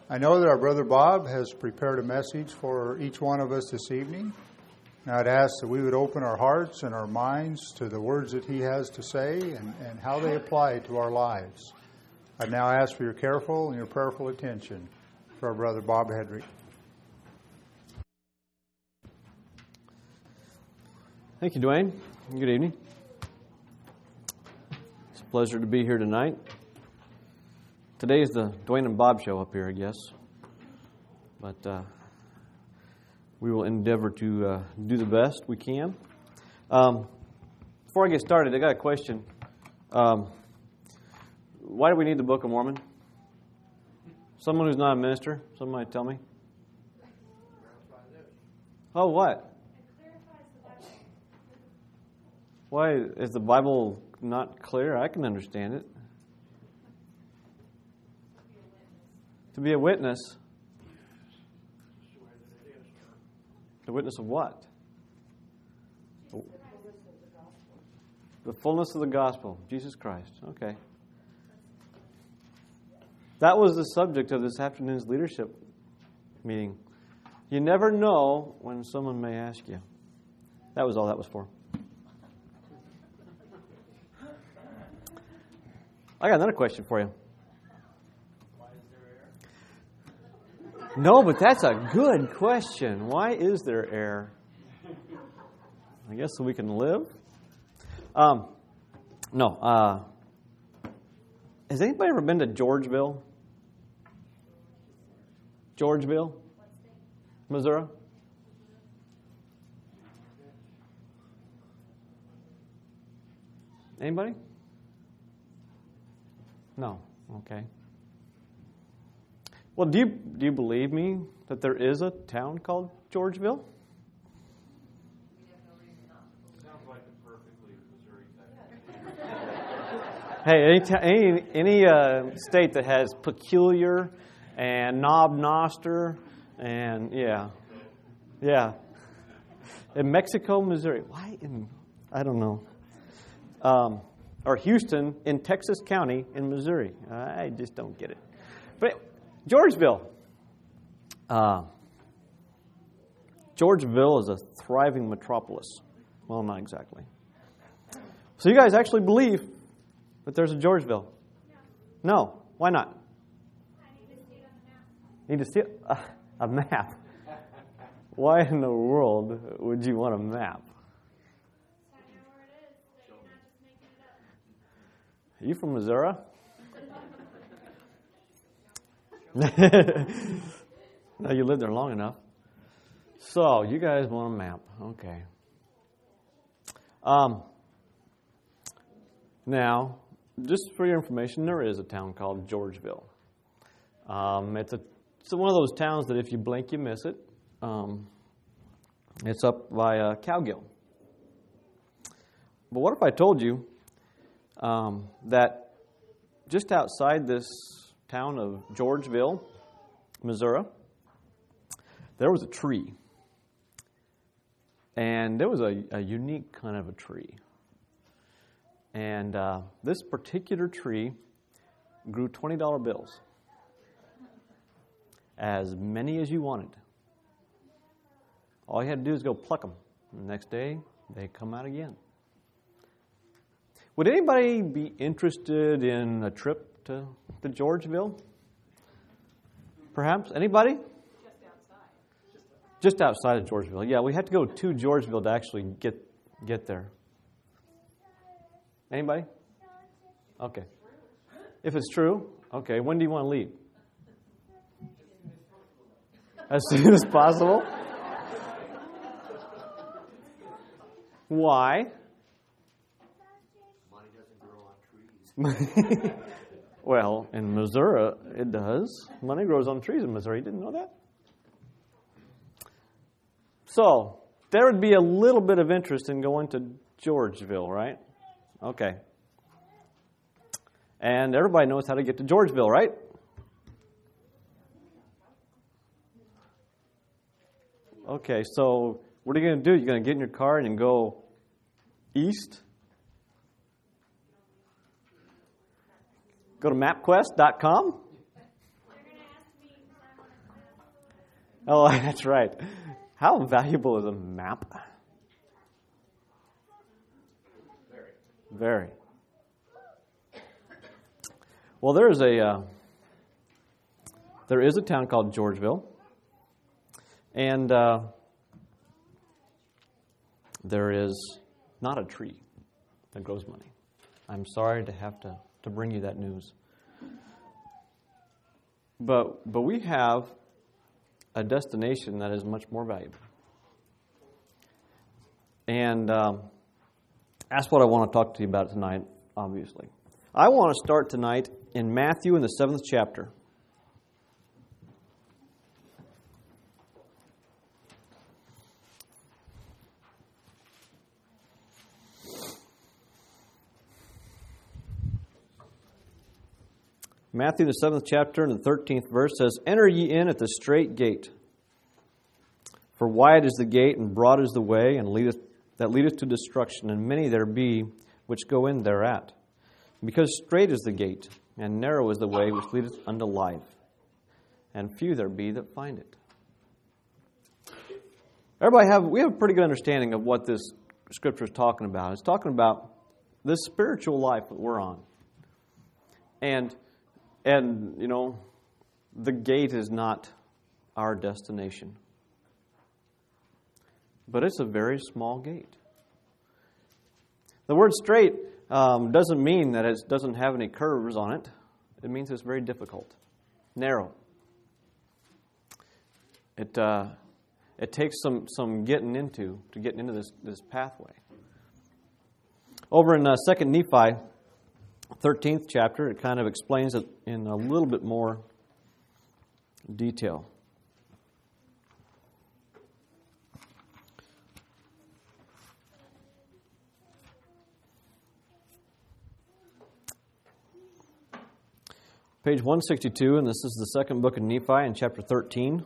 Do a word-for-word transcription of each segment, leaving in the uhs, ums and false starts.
I know that our brother Bob has prepared a message for each one of us this evening. And I'd ask that we would open our hearts and our minds to the words that he has to say and, and how they apply to our lives. I now ask for your careful and your prayerful attention for our brother Bob Hedrick. Thank you, Dwayne. Good evening. It's a pleasure to be here tonight. Today is the Dwayne and Bob show up here, I guess. But uh, we will endeavor to uh, do the best we can. Um, before I get started, I got a question. Um, why do we need the Book of Mormon? Someone who's not a minister, somebody tell me. Oh, what? Why is the Bible not clear? I can understand it. To be a witness. The witness of what? The fullness of the gospel, Jesus Christ. Okay. That was the subject of this afternoon's leadership meeting. You never know when someone may ask you. That was all that was for. I got another question for you. No, but that's a good question. Why is there air? I guess so we can live. Um, no. Uh, has anybody ever been to Georgeville? Georgeville, Missouri? Anybody? No. Okay. Well, do you do you believe me that there is a town called Georgeville? Sounds like a perfectly Missouri type. Hey, any ta- any any uh, state that has peculiar and knob noster and yeah, yeah, in Mexico, Missouri. Why in I don't know. Um, or Houston in Texas County in Missouri. I just don't get it. But Georgeville. Uh, Georgeville is a thriving metropolis. Well, not exactly. So you guys actually believe that there's a Georgeville? No. No. Why not? I need to see it on the map. Need to see a, a map. Why in the world would you want a map? Are you from Missouri? No, you lived there long enough. So, you guys want a map. Okay. Um, now, just for your information, there is a town called Georgeville. Um, it's, a, it's one of those towns that if you blink, you miss it. Um, it's up by uh, Cowgill. But what if I told you Um, that just outside this town of Georgeville, Missouri, there was a tree. And there was a, a unique kind of a tree. And uh, this particular tree grew twenty dollar bills. As many as you wanted. All you had to do is go pluck them. And the next day, they come out again. Would anybody be interested in a trip to, to Georgeville? Perhaps? Anybody? Just outside. Just outside of Georgeville. Yeah, we had to go to Georgeville to actually get get there. Anybody? Okay. If it's true, okay. When do you want to leave? As soon as possible? Why? Well, in Missouri, it does. Money grows on trees in Missouri. You didn't know that? So, there would be a little bit of interest in going to Georgeville, right? Okay. And everybody knows how to get to Georgeville, right? Okay, so what are you going to do? You're going to get in your car and go east? Go to mapquest dot com? They're going to ask me Oh, that's right. How valuable is a map? Very. Very. Well, there is a uh, there is a town called Georgeville, and uh, there is not a tree that grows money. I'm sorry to have to, to bring you that news, but but we have a destination that is much more valuable, and um, that's what I want to talk to you about tonight. Obviously, I want to start tonight in Matthew in the seventh chapter. Matthew, the seventh chapter, and the thirteenth verse says, "Enter ye in at the strait gate. For wide is the gate, and broad is the way, and leadeth, that leadeth to destruction, and many there be which go in thereat. Because strait is the gate, and narrow is the way which leadeth unto life, and few there be that find it." Everybody have we have a pretty good understanding of what this scripture is talking about. It's talking about this spiritual life that we're on, and. And, you know, the gate is not our destination. But it's a very small gate. The word straight um, doesn't mean that it doesn't have any curves on it. It means it's very difficult, narrow. It uh, it takes some, some getting into to get into this, this pathway. Over in uh, Second Nephi, thirteenth chapter, it kind of explains it in a little bit more detail. Page one sixty-two, and this is the second book of Nephi in chapter thirteen.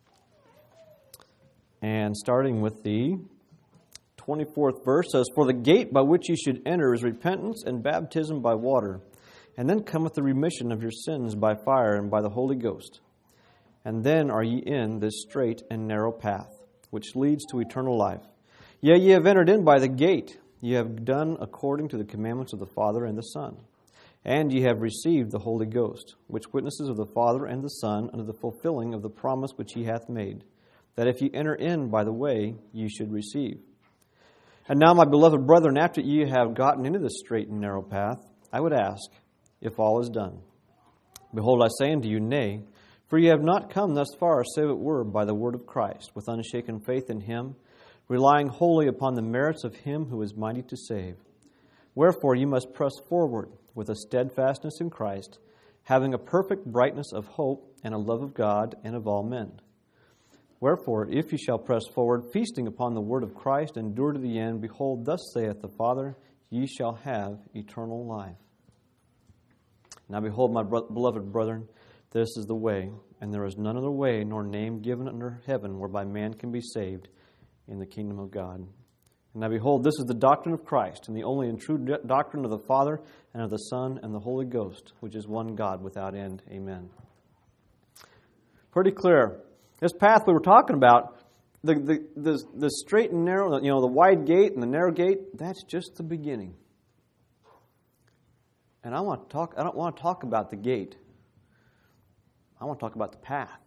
And starting with the twenty-fourth verse says, "For the gate by which ye should enter is repentance and baptism by water. And then cometh the remission of your sins by fire and by the Holy Ghost. And then are ye in this strait and narrow path, which leads to eternal life. Yea, ye have entered in by the gate. Ye have done according to the commandments of the Father and the Son. And ye have received the Holy Ghost, which witnesses of the Father and the Son unto the fulfilling of the promise which he hath made, that if ye enter in by the way, ye should receive. And now, my beloved brethren, after ye have gotten into this straight and narrow path, I would ask, if all is done. Behold, I say unto you, nay, for ye have not come thus far, save it were by the word of Christ, with unshaken faith in him, relying wholly upon the merits of him who is mighty to save. Wherefore ye must press forward with a steadfastness in Christ, having a perfect brightness of hope and a love of God and of all men. Wherefore, if ye shall press forward, feasting upon the word of Christ, endure to the end, behold, thus saith the Father, ye shall have eternal life. Now behold, my bro- beloved brethren, this is the way, and there is none other way nor name given under heaven whereby man can be saved in the kingdom of God. And now behold, this is the doctrine of Christ, and the only and true do- doctrine of the Father, and of the Son, and the Holy Ghost, which is one God without end. Amen." Pretty clear. This path we were talking about, the, the, the, the straight and narrow, you know, the wide gate and the narrow gate, that's just the beginning. And I want to talk, I don't want to talk about the gate. I want to talk about the path.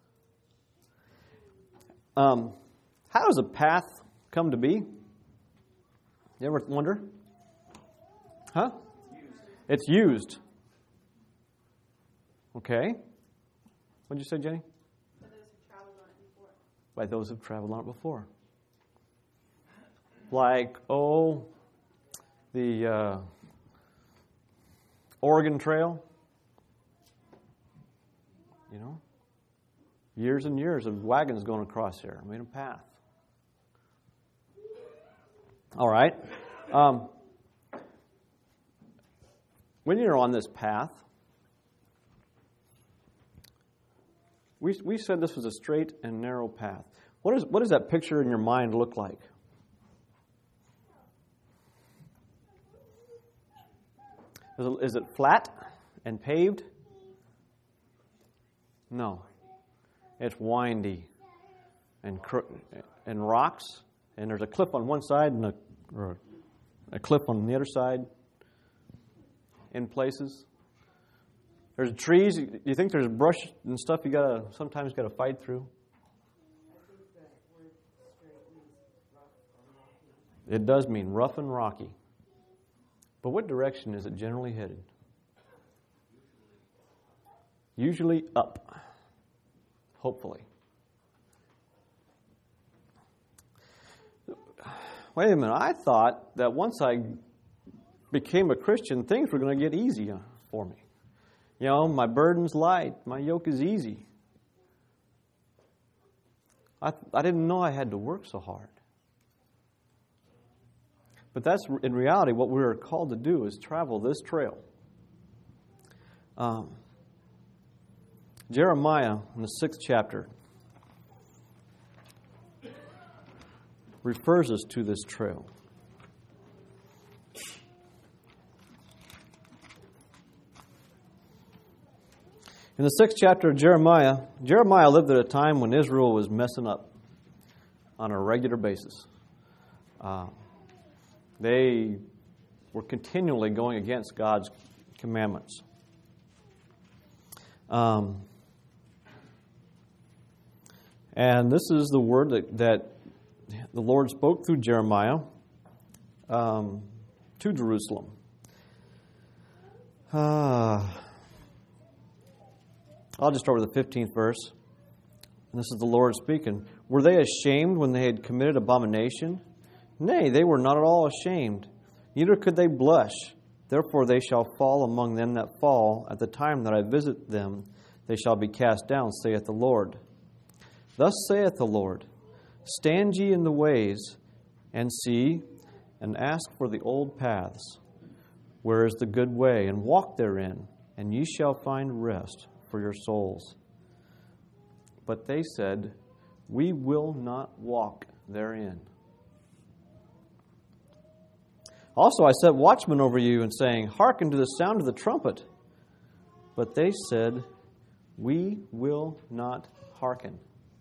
Um, how does a path come to be? You ever wonder? Huh? It's used. Okay. What did you say, Jenny? By those who've traveled on it before. Like, oh, the uh, Oregon Trail. You know, years and years of wagons going across here. I made a path. All right. Um, when you're on this path, we we said this was a straight and narrow path. What is what does that picture in your mind look like? Is it, is it flat and paved? No. It's windy. and and rocks, and there's a cliff on one side and a, or a cliff on the other side in places. There's trees. You think there's brush and stuff you gotta sometimes gotta fight through? It does mean rough and rocky. But what direction is it generally headed? Usually up. Hopefully. Wait a minute. I thought that once I became a Christian, things were going to get easy for me. You know, my burden's light. My yoke is easy. I, I didn't know I had to work so hard. But that's, in reality, what we are called to do is travel this trail. Um, Jeremiah, in the sixth chapter, refers us to this trail. In the sixth chapter of Jeremiah, Jeremiah lived at a time when Israel was messing up on a regular basis. Uh, They were continually going against God's commandments. Um, and this is the word that, that the Lord spoke through Jeremiah um, to Jerusalem. Uh, I'll just start with the fifteenth verse. And this is the Lord speaking. Were they ashamed when they had committed abomination? Nay, they were not at all ashamed, neither could they blush. Therefore they shall fall among them that fall. At the time that I visit them, they shall be cast down, saith the Lord. Thus saith the Lord, stand ye in the ways, and see, and ask for the old paths, where is the good way, and walk therein, and ye shall find rest for your souls. But they said, we will not walk therein. Also I set watchmen over you, and saying, hearken to the sound of the trumpet. But they said, we will not hearken.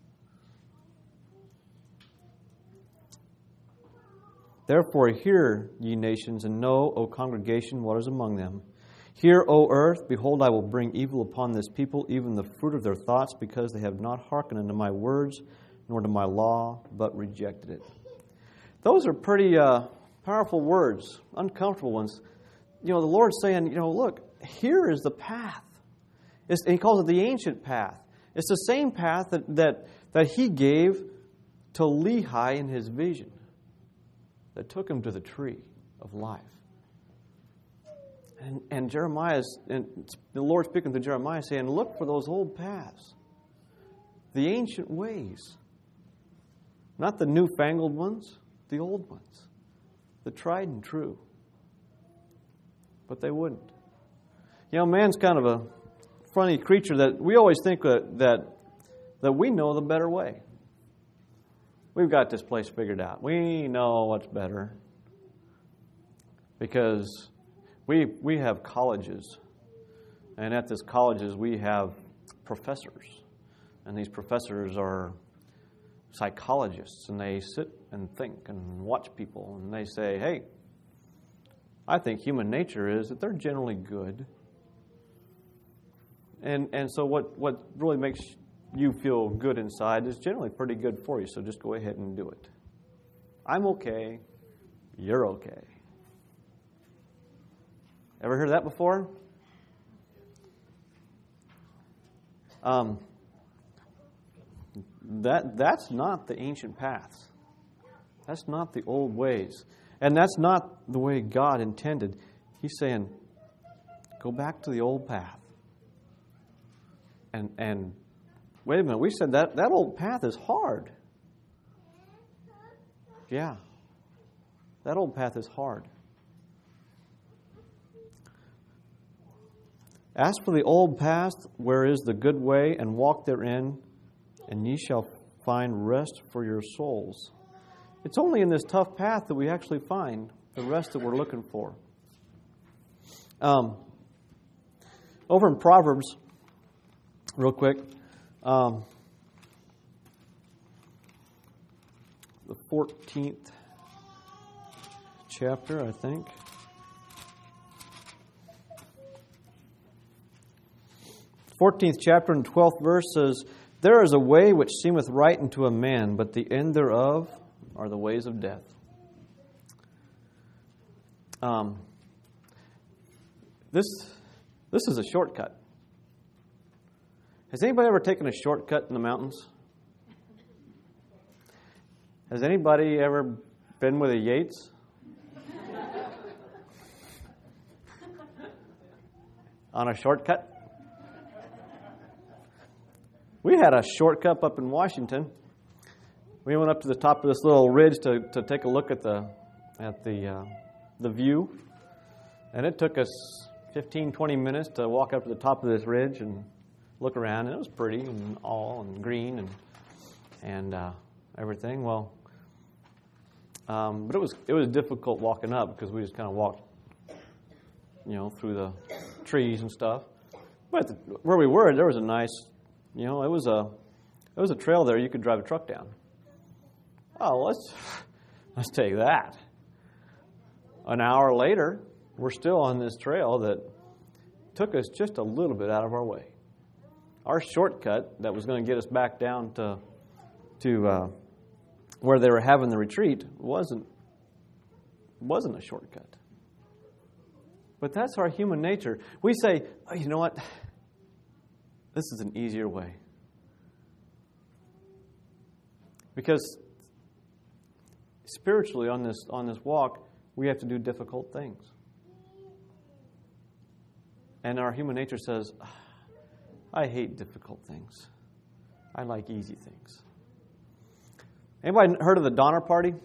Therefore hear, ye nations, and know, O congregation, what is among them. Hear, O earth, behold, I will bring evil upon this people, even the fruit of their thoughts, because they have not hearkened unto my words, nor to my law, but rejected it. Those are pretty uh, powerful words, uncomfortable ones. You know, the Lord's saying, you know, look, here is the path. It's, he calls it the ancient path. It's the same path that, that, that he gave to Lehi in his vision, that took him to the tree of life. And, and Jeremiah's, and the Lord speaking to Jeremiah saying, look for those old paths, the ancient ways, not the newfangled ones, the old ones, the tried and true. But they wouldn't. You know, man's kind of a funny creature that we always think that that, that we know the better way. We've got this place figured out. We know what's better. Because we we have colleges. And at these colleges we have professors. And these professors are psychologists. And they sit and think and watch people. And they say, hey, I think human nature is that they're generally good. And and so what, what really makes you feel good inside is generally pretty good for you. So just go ahead and do it. I'm okay. You're okay. Ever heard that before? Um, that that's not the ancient paths. That's not the old ways. And that's not the way God intended. He's saying, go back to the old path. And and wait a minute, we said that that old path is hard. Yeah. That old path is hard. Ask for the old path, where is the good way, and walk therein, and ye shall find rest for your souls. It's only in this tough path that we actually find the rest that we're looking for. Um, over in Proverbs, real quick, um, fourteenth chapter, I think. fourteenth chapter and twelfth verse says, "There is a way which seemeth right unto a man, but the end thereof are the ways of death." Um, this this is a shortcut. Has anybody ever taken a shortcut in the mountains? Has anybody ever been with a Yates? On a shortcut? We had a shortcut up in Washington. We went up to the top of this little ridge to, to take a look at the at the uh, the view, and it took us fifteen, twenty minutes to walk up to the top of this ridge and look around. And it was pretty and all and green and and uh, everything. Well, um, but it was it was difficult walking up because we just kind of walked, you know, through the trees and stuff. But the, where we were, there was a nice. You know, it was a it was a trail there you could drive a truck down. Oh, let's let's take that. An hour later, we're still on this trail that took us just a little bit out of our way. Our shortcut that was going to get us back down to to uh, where they were having the retreat wasn't wasn't a shortcut. But that's our human nature. We say, oh, you know what? This is an easier way. Because spiritually on this on this walk, we have to do difficult things. And our human nature says, I hate difficult things. I like easy things. Anybody heard of the Donner Party?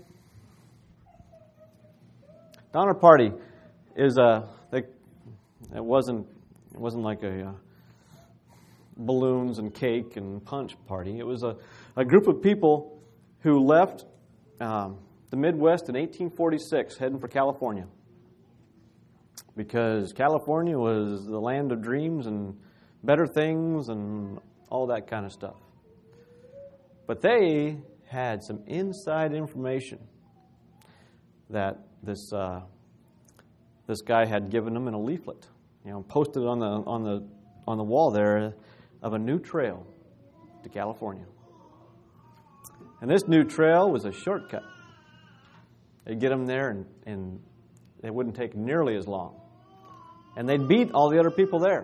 Donner Party is a, they, it wasn't it wasn't like a, uh, balloons and cake and punch party. It was a, a group of people who left um, the Midwest in eighteen forty-six heading for California because California was the land of dreams and better things and all that kind of stuff. But they had some inside information that this uh, this guy had given them in a leaflet, you know, posted on the on the on the wall there, of a new trail to California. And this new trail was a shortcut. They'd get them there and, and it wouldn't take nearly as long. And they'd beat all the other people there.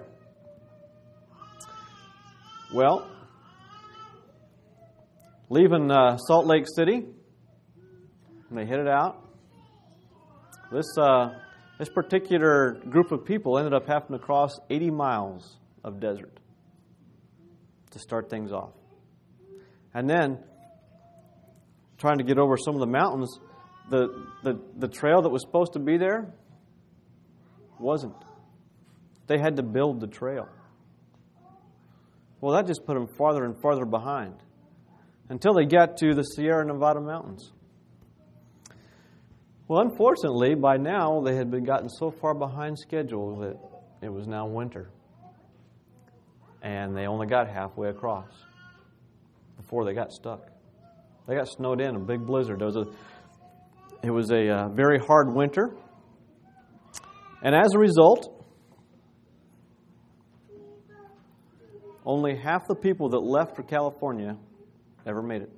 Well, leaving uh, Salt Lake City, and they headed out. This, uh, this particular group of people ended up having to cross eighty miles of desert to start things off. And then, trying to get over some of the mountains, the, the, the trail that was supposed to be there wasn't. They had to build the trail. Well, that just put them farther and farther behind until they got to the Sierra Nevada mountains. Well, unfortunately, by now, they had been gotten so far behind schedule that it was now winter. And they only got halfway across before they got stuck. They got snowed in, a big blizzard. It was a, it was a uh, very hard winter. And as a result, only half the people that left for California ever made it.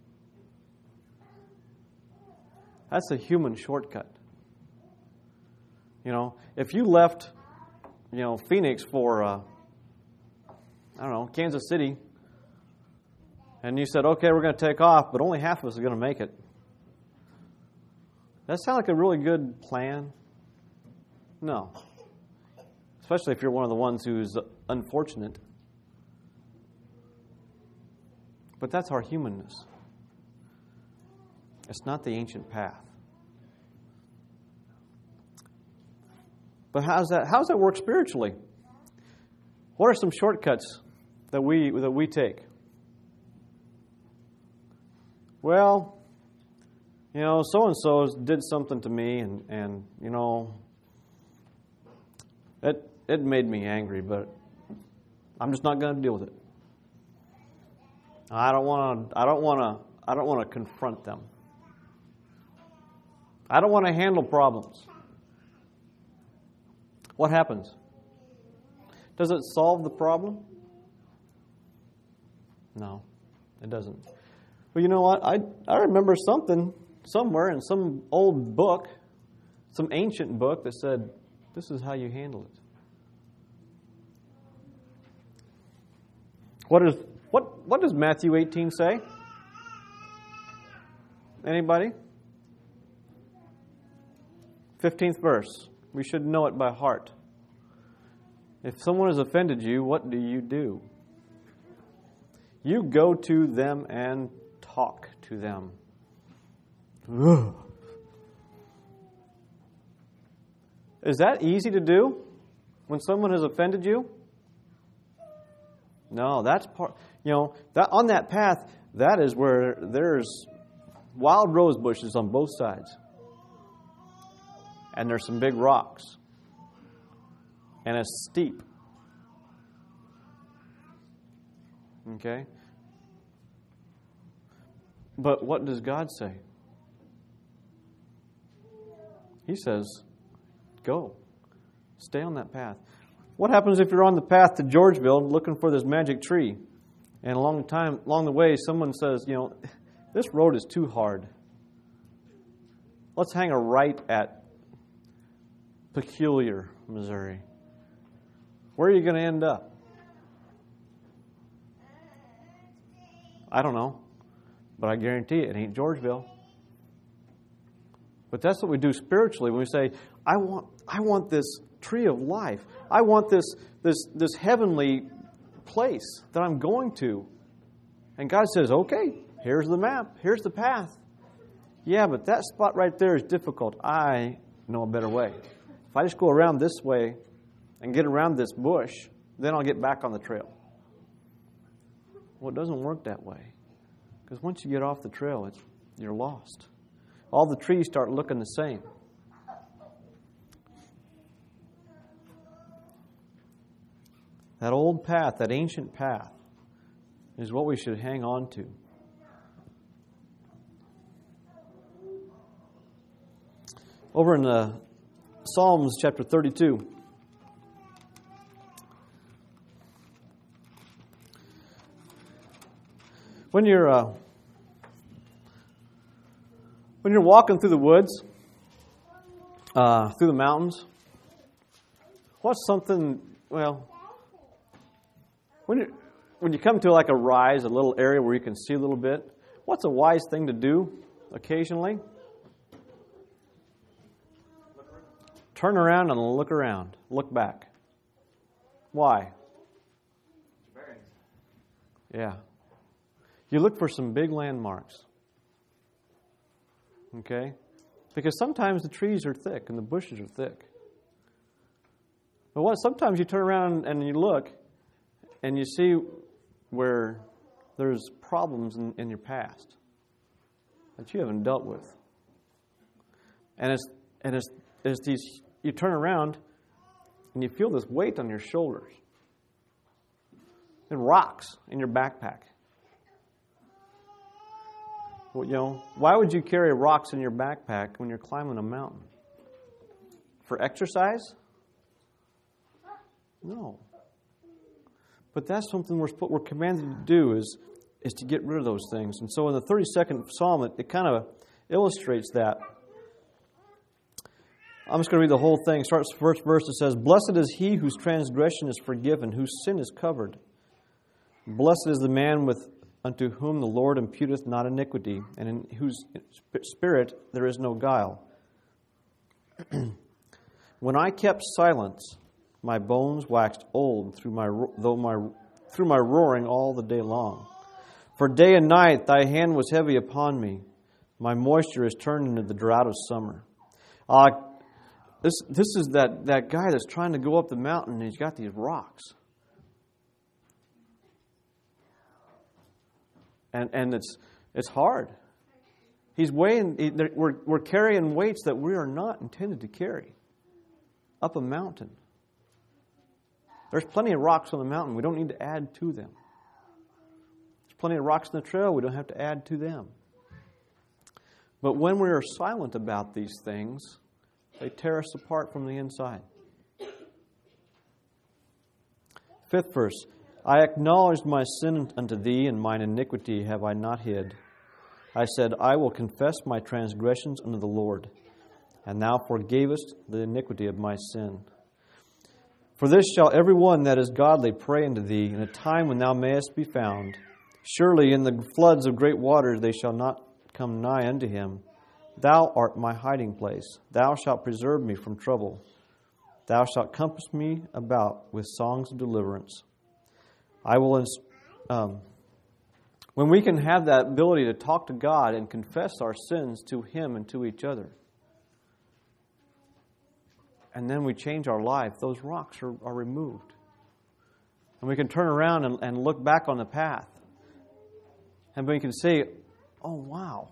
That's a human shortcut. You know, if you left, you know, Phoenix for... Uh, I don't know, Kansas City, and you said, okay, we're going to take off, but only half of us are going to make it. Does that sound like a really good plan? No. Especially if you're one of the ones who's unfortunate. But that's our humanness. It's not the ancient path. But how's that, how's that work spiritually? What are some shortcuts that we that we take? Well, you know, so-and-so did something to me, and, and you know, it it made me angry, but I'm just not going to deal with it. I don't want to. I don't want to. I don't want to confront them. I don't want to handle problems. What happens? Does it solve the problem? No, it doesn't. But you know what? I, I remember something somewhere in some old book, some ancient book that said, this is how you handle it. What is what what does Matthew eighteen say? Anybody? fifteenth verse. We should know it by heart. If someone has offended you, what do you do? You go to them and talk to them. Ugh. Is that easy to do when someone has offended you? No, that's part, you know, that on that path, that is where there's wild rose bushes on both sides. And there's some big rocks. And it's steep. Okay? But what does God say? He says, go. Stay on that path. What happens if you're on the path to Georgeville looking for this magic tree, and along the time, along the way, someone says, you know, this road is too hard. Let's hang a right at Peculiar, Missouri. Where are you going to end up? I don't know, but I guarantee it ain't Georgeville. But that's what we do spiritually when we say, I want I want this tree of life. I want this this this heavenly place that I'm going to. And God says, okay, here's the map. Here's the path. Yeah, but that spot right there is difficult. I know a better way. If I just go around this way and get around this bush, then I'll get back on the trail. Well, it doesn't work that way. Because once you get off the trail, it's, you're lost. All the trees start looking the same. That old path, that ancient path, is what we should hang on to. Over in the Psalms chapter thirty-two, when you're uh, when you're walking through the woods, uh, through the mountains, what's something? Well, when you when you come to like a rise, a little area where you can see a little bit, what's a wise thing to do occasionally? Turn around and look around. Look back. Why? Yeah. You look for some big landmarks. Okay? Because sometimes the trees are thick and the bushes are thick. But what? Sometimes you turn around and you look and you see where there's problems in, in your past that you haven't dealt with. And it's and it's, it's these. You turn around and you feel this weight on your shoulders and rocks in your backpack. Well, you know, why would you carry rocks in your backpack when you're climbing a mountain? For exercise? No. But that's something we're we're commanded to do is is to get rid of those things. And so in the thirty-second Psalm, it, it kind of illustrates that. I'm just going to read the whole thing. It starts the first verse. It says, "Blessed is he whose transgression is forgiven, whose sin is covered. Blessed is the man with unto whom the Lord imputeth not iniquity, and in whose spirit there is no guile. When I kept silence, my bones waxed old through my though my through my roaring all the day long. For day and night thy hand was heavy upon me. My moisture is turned into the drought of summer." Uh, this this is that, that guy that's trying to go up the mountain, and he's got these rocks. And and it's it's hard. He's weighing. He, we're we're carrying weights that we are not intended to carry up a mountain. There's plenty of rocks on the mountain. We don't need to add to them. There's plenty of rocks on the trail. We don't have to add to them. But when we are silent about these things, they tear us apart from the inside. Fifth verse, I acknowledged my sin unto thee, and mine iniquity have I not hid. I said, I will confess my transgressions unto the Lord, and thou forgavest the iniquity of my sin. For this shall every one that is godly pray unto thee in a time when thou mayest be found. Surely in the floods of great waters they shall not come nigh unto him. Thou art my hiding place. Thou shalt preserve me from trouble. Thou shalt compass me about with songs of deliverance. I will, ins- um, when we can have that ability to talk to God and confess our sins to Him and to each other, and then we change our life, those rocks are, are removed. And we can turn around and, and look back on the path. And we can say, oh, wow.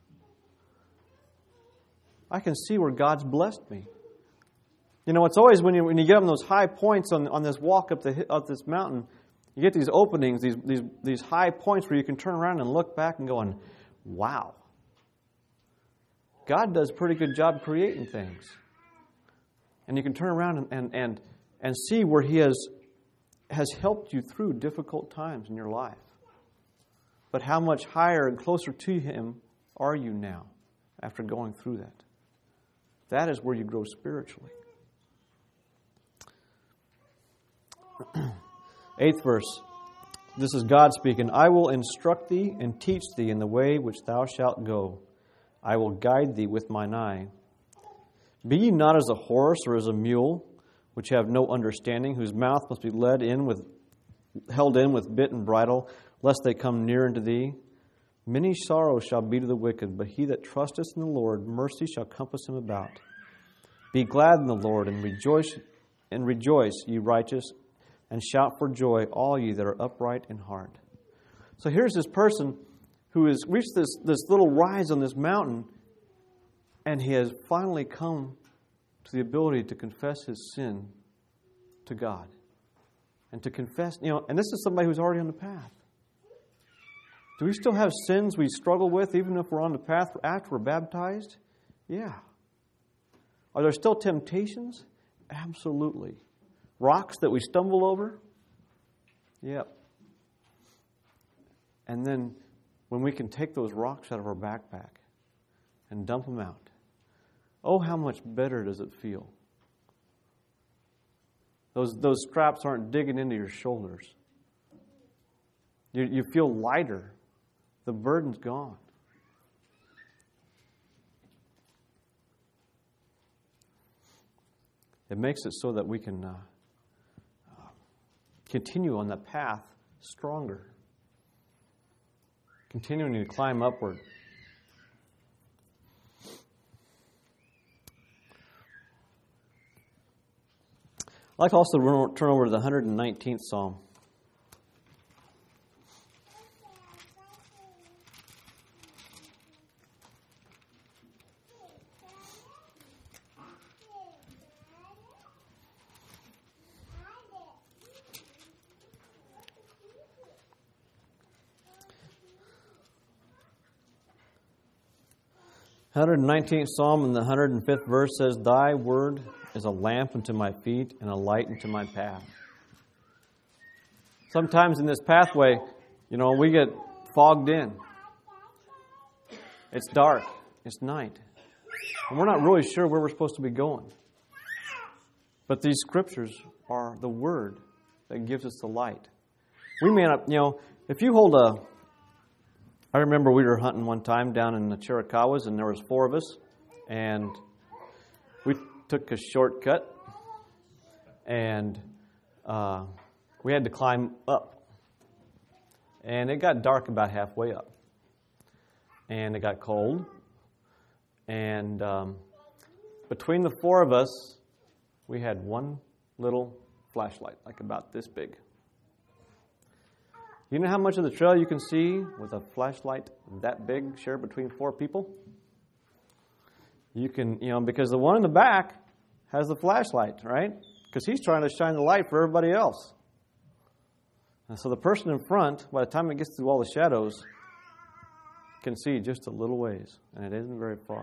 I can see where God's blessed me. You know, it's always when you when you get on those high points on, on this walk up the up this mountain, you get these openings, these, these, these high points where you can turn around and look back and go, wow. God does a pretty good job creating things. And you can turn around and, and, and, and see where He has, has helped you through difficult times in your life. But how much higher and closer to Him are you now after going through that? That is where you grow spiritually. Eighth verse. This is God speaking. I will instruct thee and teach thee in the way which thou shalt go. I will guide thee with mine eye. Be ye not as a horse or as a mule, which have no understanding, whose mouth must be led in with, held in with bit and bridle, lest they come near unto thee. Many sorrows shall be to the wicked, but he that trusteth in the Lord, mercy shall compass him about. Be glad in the Lord, and rejoice, and rejoice, ye righteous, and shout for joy, all ye that are upright in heart. So here's this person who has reached this, this little rise on this mountain, and he has finally come to the ability to confess his sin to God. And to confess, you know, and this is somebody who's already on the path. Do we still have sins we struggle with even if we're on the path after we're baptized? Yeah. Are there still temptations? Absolutely. Rocks that we stumble over? Yep. And then when we can take those rocks out of our backpack and dump them out, oh, how much better does it feel? Those, those straps aren't digging into your shoulders. You, you feel lighter. The burden's gone. It makes it so that we can uh, uh, continue on the path stronger, continuing to climb upward. I'd like to also turn over to the one hundred nineteenth Psalm. one hundred nineteenth Psalm in the one hundred fifth verse says, Thy word is a lamp unto my feet and a light unto my path. Sometimes in this pathway, you know, we get fogged in. It's dark. It's night. And we're not really sure where we're supposed to be going. But these scriptures are the word that gives us the light. We may not, you know, if you hold a... I remember we were hunting one time down in the Chiricahuas, and there was four of us, and we took a shortcut, and uh, we had to climb up. And it got dark about halfway up. And it got cold. And um, between the four of us, we had one little flashlight, like about this big. You know how much of the trail you can see with a flashlight that big shared between four people? You can, you know, because the one in the back has the flashlight, right? Because he's trying to shine the light for everybody else. And so the person in front, by the time it gets through all the shadows, can see just a little ways, and it isn't very far.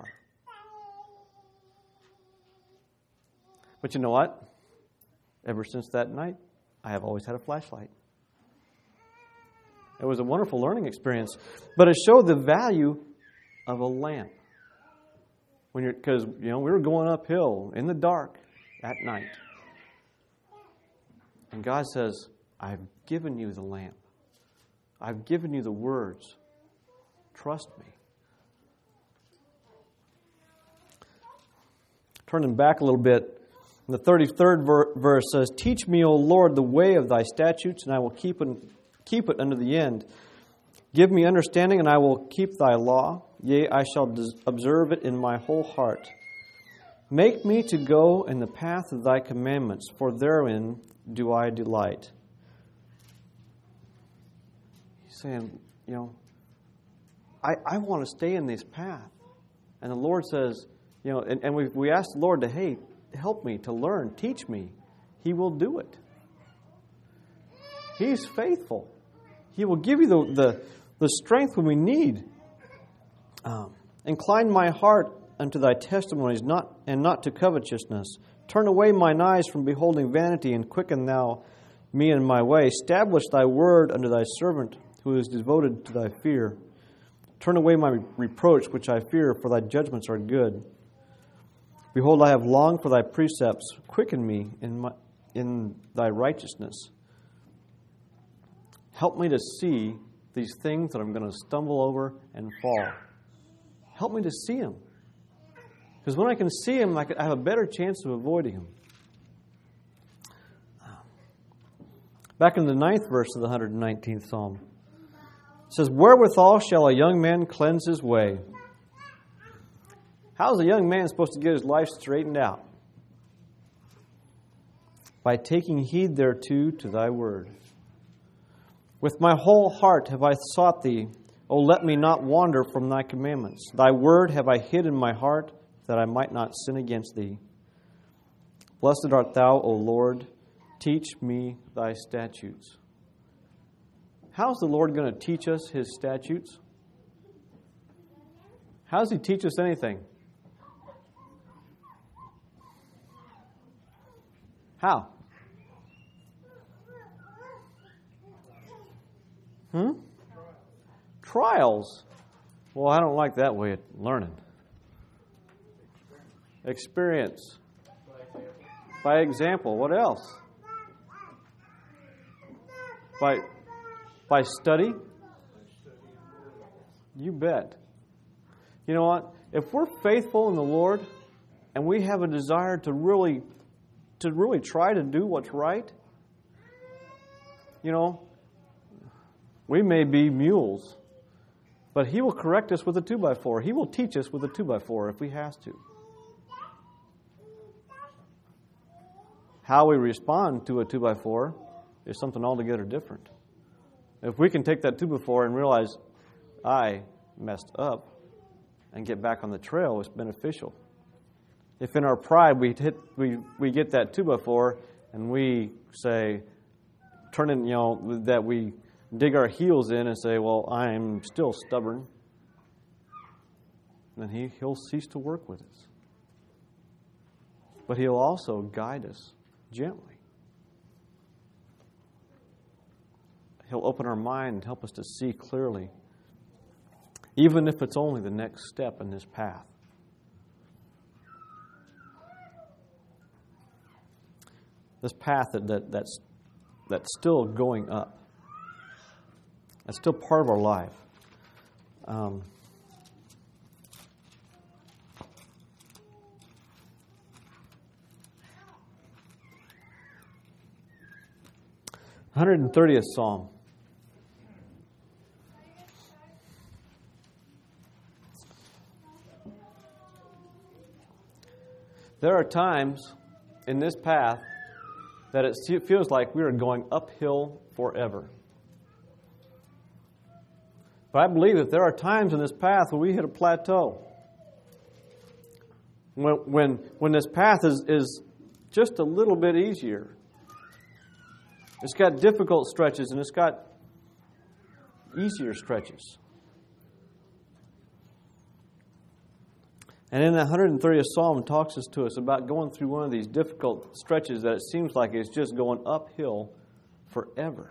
But you know what? Ever since that night, I have always had a flashlight. It was a wonderful learning experience, but it showed the value of a lamp. When you're, because you know we were going uphill in the dark at night, and God says, "I've given you the lamp. I've given you the words. Trust me." Turning back a little bit, the thirty-third ver- verse says, "Teach me, O Lord, the way of thy statutes, and I will keep it, keep it unto the end. Give me understanding, and I will keep thy law. Yea, I shall des- observe it in my whole heart. Make me to go in the path of thy commandments, for therein do I delight." He's saying, you know, I, I want to stay in this path. And the Lord says, you know, and, and we we ask the Lord to, hey, help me to learn, teach me. He will do it. He's faithful. He will give you the, the, the strength when we need. Um, Incline my heart unto thy testimonies, not and not to covetousness. Turn away mine eyes from beholding vanity, and quicken thou me in my way. Establish thy word unto thy servant, who is devoted to thy fear. Turn away my reproach, which I fear, for thy judgments are good. Behold, I have longed for thy precepts. Quicken me in my, in thy righteousness. Help me to see these things that I'm going to stumble over and fall. Help me to see them. Because when I can see them, I have a better chance of avoiding them. Back in the ninth verse of the one hundred nineteenth Psalm, it says, "Wherewithal shall a young man cleanse his way?" How is a young man supposed to get his life straightened out? By taking heed thereto to thy word. "With my whole heart have I sought thee. O let me not wander from thy commandments. Thy word have I hid in my heart, that I might not sin against thee. Blessed art thou, O Lord. Teach me thy statutes." How is the Lord going to teach us his statutes? How does he teach us anything? How? Hmm? Trials. Well, I don't like that way of learning. Experience. By example. What else? By by study? You bet. You know what? If we're faithful in the Lord and we have a desire to really to really try to do what's right, you know, we may be mules, but He will correct us with a two by four. He will teach us with a two by four if we have to. How we respond to a two by four is something altogether different. If we can take that two by four and realize I messed up and get back on the trail, it's beneficial. If in our pride we hit, we we get that two by four and we say, turn in, you know, that we dig our heels in and say, well, I'm still stubborn, then he, He'll cease to work with us. But He'll also guide us gently. He'll open our mind and help us to see clearly, even if it's only the next step in this path. This path that, that that's that's still going up. That's still part of our life. Um, one hundred thirtieth Psalm. There are times in this path that it feels like we are going uphill forever. But I believe that there are times in this path where we hit a plateau. When when, when this path is, is just a little bit easier. It's got difficult stretches and it's got easier stretches. And in the one hundred thirtieth Psalm talks to us about going through one of these difficult stretches that it seems like it's just going uphill forever.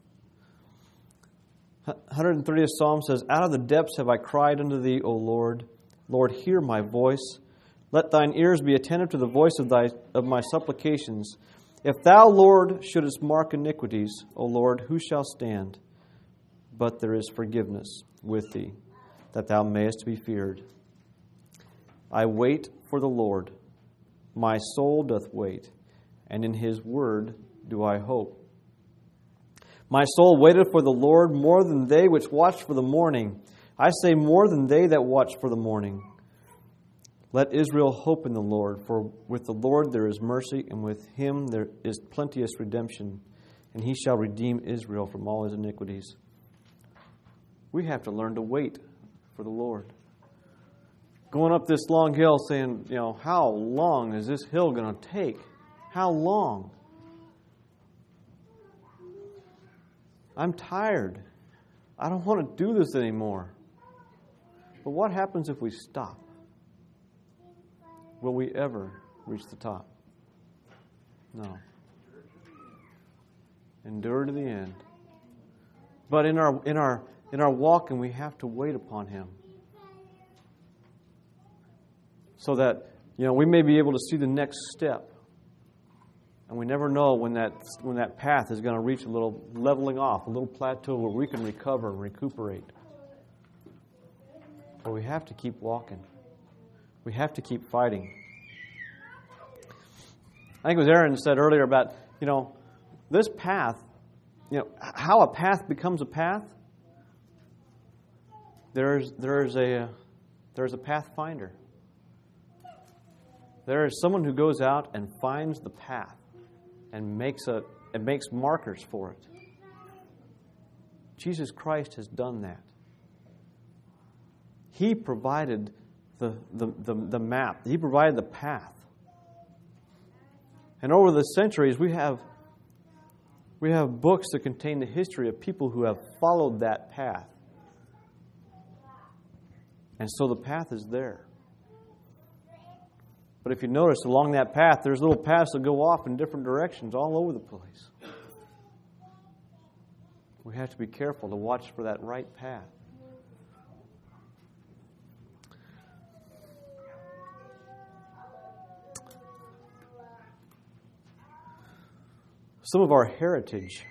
one hundred thirtieth Psalm says, "Out of the depths have I cried unto thee, O Lord. Lord, hear my voice. Let thine ears be attentive to the voice of thy of my supplications. If thou, Lord, shouldest mark iniquities, O Lord, who shall stand? But there is forgiveness with thee, that thou mayest be feared. I wait for the Lord. My soul doth wait, and in his word do I hope. My soul waiteth for the Lord more than they which watch for the morning. I say more than they that watch for the morning. Let Israel hope in the Lord, for with the Lord there is mercy, and with him there is plenteous redemption, and he shall redeem Israel from all his iniquities." We have to learn to wait for the Lord. Going up this long hill saying, you know, how long is this hill going to take? How long? I'm tired. I don't want to do this anymore. But what happens if we stop? Will we ever reach the top? No. Endure to the end. But in our in our in our walking, we have to wait upon Him, so that, you know, we may be able to see the next step. And we never know when that when that path is going to reach a little leveling off, a little plateau where we can recover and recuperate. But we have to keep walking. We have to keep fighting. I think it was Aaron said earlier about, you know, this path, you know, how a path becomes a path. There's there's a there's a pathfinder. There is someone who goes out and finds the path and makes a and makes markers for it. Jesus Christ has done that. He provided the, the, the, the map. He provided the path. And over the centuries, we have we have books that contain the history of people who have followed that path. And so the path is there. But if you notice, along that path, there's little paths that go off in different directions all over the place. We have to be careful to watch for that right path. Some of our heritage,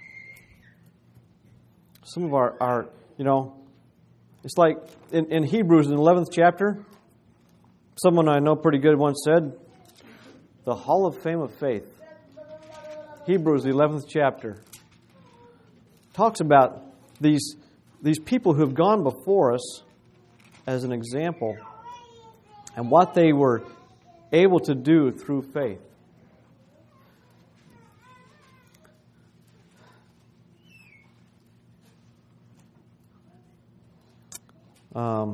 some of our, our you know, it's like in, in Hebrews, in the eleventh chapter, someone I know pretty good once said, the Hall of Fame of Faith. Hebrews, the eleventh chapter, talks about these, these people who have gone before us as an example and what they were able to do through faith. Um,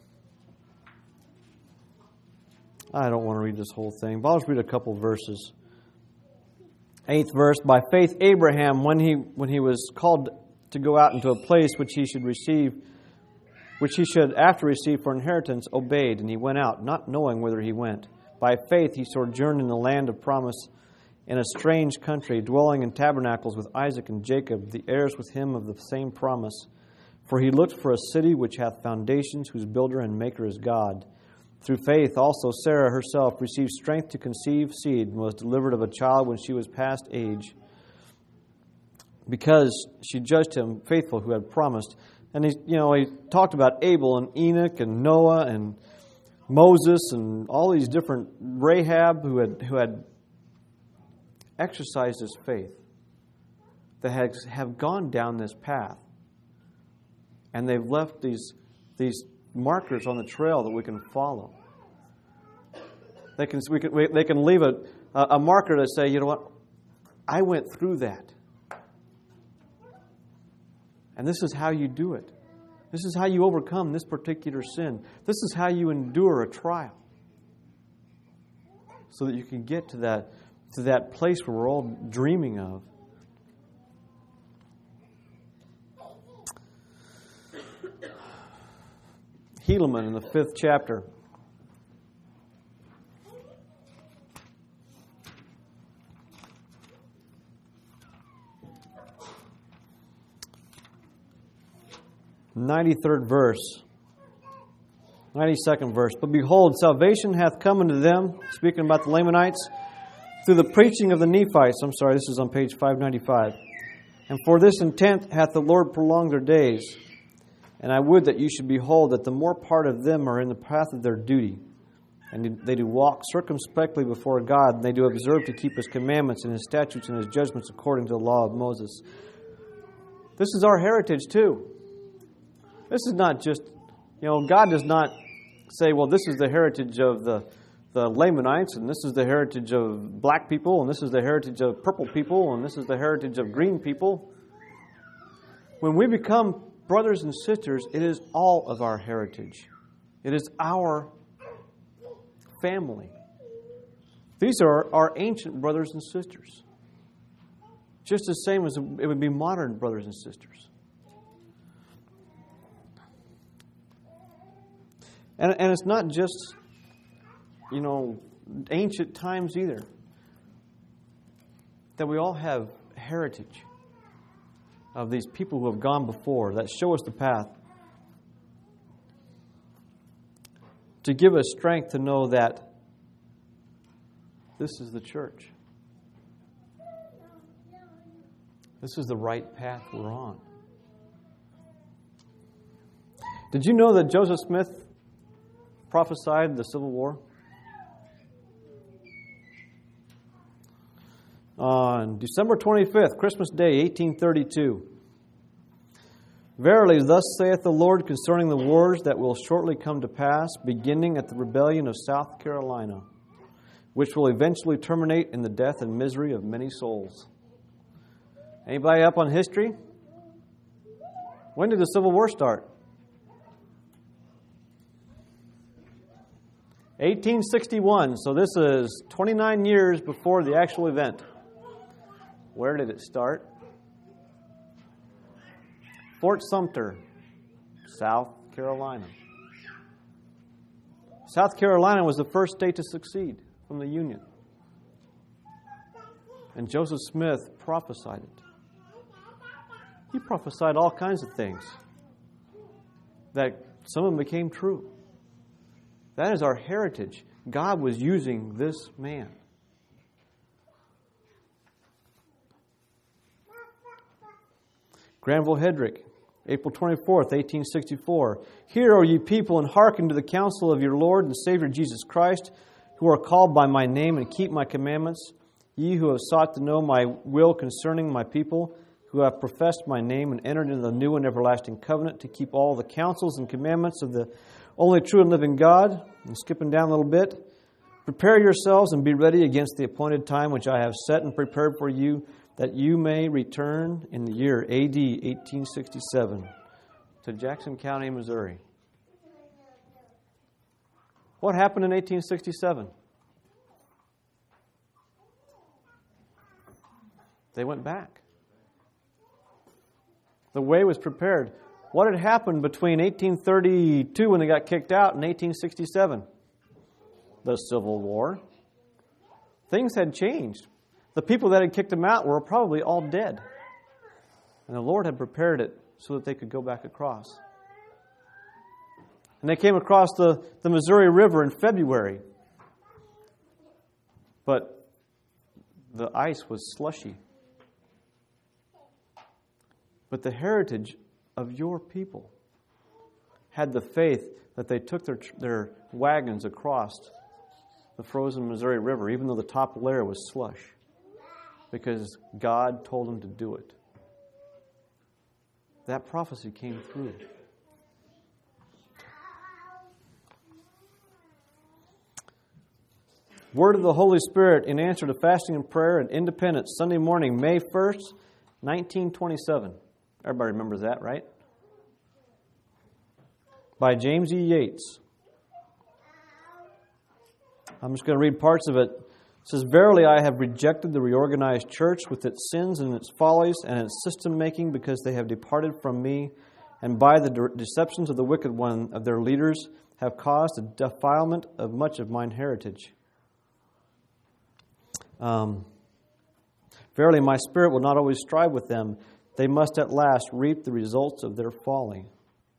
I don't want to read this whole thing, but I'll just read a couple verses. Eighth verse, by faith Abraham, when he when he was called to go out into a place which he should receive, which he should after receive for inheritance, obeyed, and he went out, not knowing whither he went. By faith he sojourned in the land of promise, in a strange country, dwelling in tabernacles with Isaac and Jacob, the heirs with him of the same promise. For he looked for a city which hath foundations, whose builder and maker is God. Through faith also Sarah herself received strength to conceive seed, and was delivered of a child when she was past age, because she judged him faithful who had promised. And he, you know, he talked about Abel and Enoch and Noah and Moses and all these different, Rahab, who had who had exercised his faith, that had, have gone down this path. And they've left these these markers on the trail that we can follow. They can we can we, they can leave a a marker to say, you know what, I went through that, and this is how you do it. This is how you overcome this particular sin. This is how you endure a trial, so that you can get to that to that place where we're all dreaming of. Helaman in the fifth chapter ninety-third verse. ninety-second verse. But behold, salvation hath come unto them, speaking about the Lamanites, through the preaching of the Nephites. I'm sorry, this is on page five ninety-five. And for this intent hath the Lord prolonged their days. And I would that you should behold that the more part of them are in the path of their duty. And they do walk circumspectly before God, and they do observe to keep His commandments and His statutes and His judgments according to the law of Moses. This is our heritage too. This is not just, you know, God does not say, well, this is the heritage of the, the Lamanites, and this is the heritage of black people, and this is the heritage of purple people, and this is the heritage of green people. When we become brothers and sisters, it is all of our heritage. It is our family. These are our ancient brothers and sisters. Just the same as it would be modern brothers and sisters. And, and it's not just, you know, ancient times either. That we all have heritage of these people who have gone before that show us the path. To give us strength to know that this is the church. This is the right path we're on. Did you know that Joseph Smith prophesied the Civil War? On December twenty-fifth, Christmas Day, eighteen thirty-two. Verily, thus saith the Lord concerning the wars that will shortly come to pass, beginning at the rebellion of South Carolina, which will eventually terminate in the death and misery of many souls. Anybody up on history? When did the Civil War start? eighteen sixty-one, so this is twenty-nine years before the actual event. Where did it start? Fort Sumter, South Carolina. South Carolina was the first state to succeed from the Union. And Joseph Smith prophesied it. He prophesied all kinds of things that some of them became true. That is our heritage. God was using this man. Granville Hedrick, April twenty-fourth, eighteen sixty-four. Hear, O ye people, and hearken to the counsel of your Lord and Savior Jesus Christ, who are called by my name and keep my commandments, ye who have sought to know my will concerning my people, who have professed my name and entered into the new and everlasting covenant to keep all the counsels and commandments of the only true and living God. And skipping down a little bit. Prepare yourselves and be ready against the appointed time which I have set and prepared for you, that you may return in the year A D eighteen sixty-seven to Jackson County, Missouri. What happened in eighteen sixty-seven? They went back. The way was prepared. What had happened between eighteen thirty-two, when they got kicked out, and eighteen sixty-seven? The Civil War. Things had changed. The people that had kicked them out were probably all dead. And the Lord had prepared it so that they could go back across. And they came across the, the Missouri River in February. But the ice was slushy. But the heritage of your people had the faith that they took their their wagons across the frozen Missouri River, even though the top layer was slush, because God told them to do it. That prophecy came through. Word of the Holy Spirit in answer to fasting and prayer and independence, Sunday morning, May first, nineteen twenty-seven. Everybody remembers that, right? By James E. Yates. I'm just going to read parts of it. It says, Verily I have rejected the reorganized church with its sins and its follies and its system-making, because they have departed from me, and by the de- deceptions of the wicked one of their leaders have caused a defilement of much of mine heritage. Um, Verily my spirit will not always strive with them. They must at last reap the results of their folly.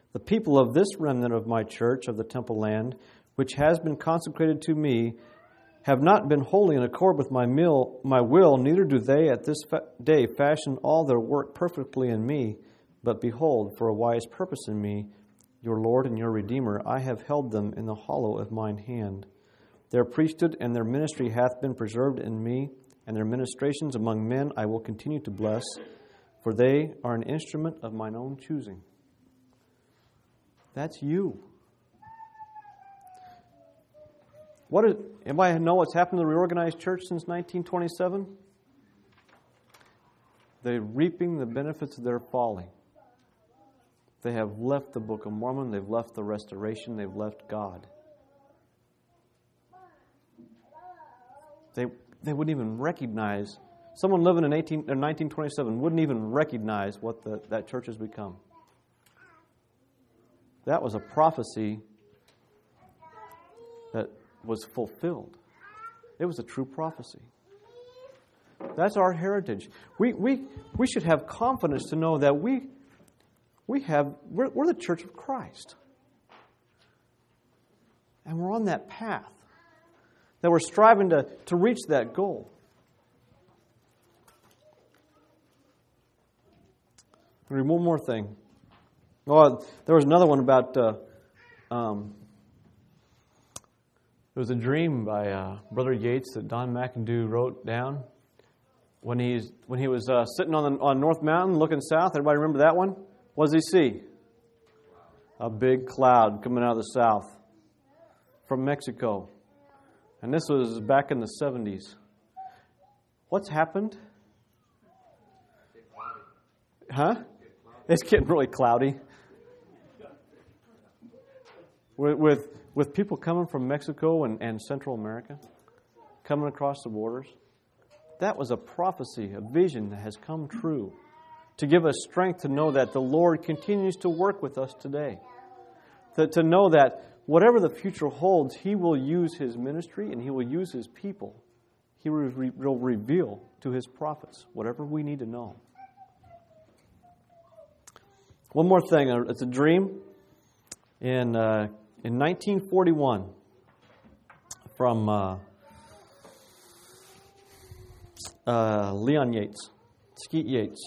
The people of this remnant of my church of the temple land, which has been consecrated to me, have not been wholly in accord with my, will, my will, neither do they at this fa- day fashion all their work perfectly in me. But behold, for a wise purpose in me, your Lord and your Redeemer, I have held them in the hollow of mine hand. Their priesthood and their ministry hath been preserved in me, and their ministrations among men I will continue to bless, for they are an instrument of mine own choosing. That's you. What is, anybody know what's happened to the reorganized church since nineteen twenty-seven? They're reaping the benefits of their folly. They have left the Book of Mormon. They've left the Restoration. They've left God. They they wouldn't even recognize, someone living in eighteen, or nineteen twenty-seven wouldn't even recognize what the, that church has become. That was a prophecy that was fulfilled. It was a true prophecy. That's our heritage. We we we should have confidence to know that we we have we're, we're the church of Christ, and we're on that path. That we're striving to, to reach that goal. Read one more thing. Oh, there was another one about. Uh, um, there was a dream by uh, Brother Yates that Don McIndoe wrote down when he's when he was uh, sitting on the, on North Mountain looking south. Everybody remember that one? What does he see? A big cloud coming out of the south from Mexico. And this was back in the seventies. What's happened? Huh? It's getting really cloudy. With, with, with people coming from Mexico and, and Central America, coming across the borders. That was a prophecy, a vision that has come true to give us strength to know that the Lord continues to work with us today. To, to know that whatever the future holds, He will use His ministry and He will use His people. He will, re- will reveal to His prophets whatever we need to know. One more thing. It's a dream in uh, in nineteen forty-one from uh, uh, Leon Yates, Skeet Yates.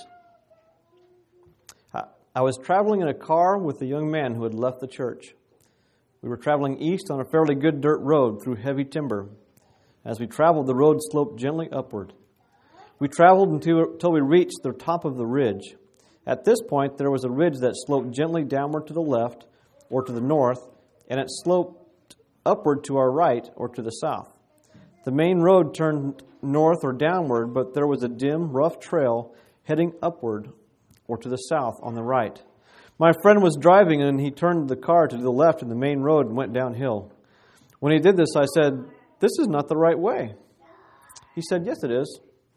I, I was traveling in a car with a young man who had left the church. We were traveling east on a fairly good dirt road through heavy timber. As we traveled, the road sloped gently upward. We traveled until, until we reached the top of the ridge. At this point, there was a ridge that sloped gently downward to the left or to the north, and it sloped upward to our right or to the south. The main road turned north or downward, but there was a dim, rough trail heading upward or to the south on the right. My friend was driving, and he turned the car to the left in the main road and went downhill. When he did this, I said, "This is not the right way." He said, "Yes, it is."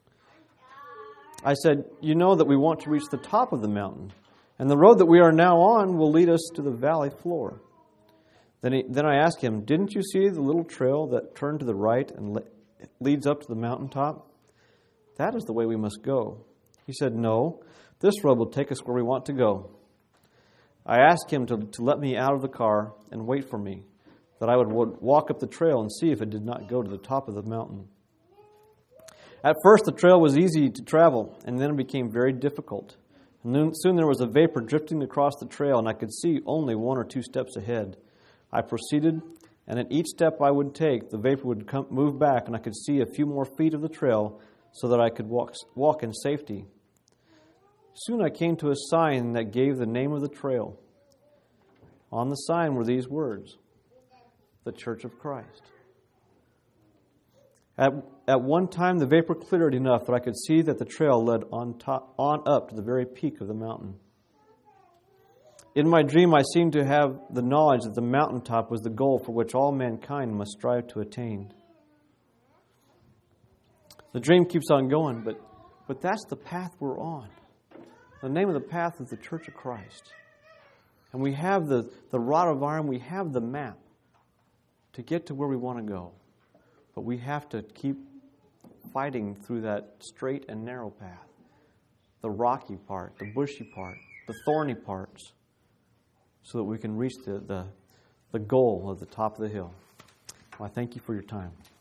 I said, "You know that we want to reach the top of the mountain, and the road that we are now on will lead us to the valley floor." Then, he, then I asked him, "Didn't you see the little trail that turned to the right and le- leads up to the mountaintop? That is the way we must go." He said, "No, this road will take us where we want to go." I asked him to, to let me out of the car and wait for me, that I would walk up the trail and see if it did not go to the top of the mountain. At first, the trail was easy to travel, and then it became very difficult. And then soon there was a vapor drifting across the trail, and I could see only one or two steps ahead. I proceeded, and at each step I would take, the vapor would come, move back, and I could see a few more feet of the trail so that I could walk, walk in safety. Soon I came to a sign that gave the name of the trail. On the sign were these words, "The Church of Christ." At, at one time, the vapor cleared enough that I could see that the trail led on, top, on up to the very peak of the mountain. In my dream, I seemed to have the knowledge that the mountaintop was the goal for which all mankind must strive to attain. The dream keeps on going, but, but that's the path we're on. The name of the path is the Church of Christ. And we have the, the rod of iron, we have the map to get to where we want to go. But we have to keep fighting through that straight and narrow path. The rocky part, the bushy part, the thorny parts. so that we can reach the, the, the goal of the top of the hill. Well, I thank you for your time.